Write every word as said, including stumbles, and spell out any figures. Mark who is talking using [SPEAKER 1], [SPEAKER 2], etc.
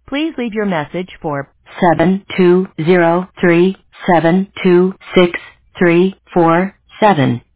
[SPEAKER 1] Please leave your message for seven two zero three seven two six three four seven.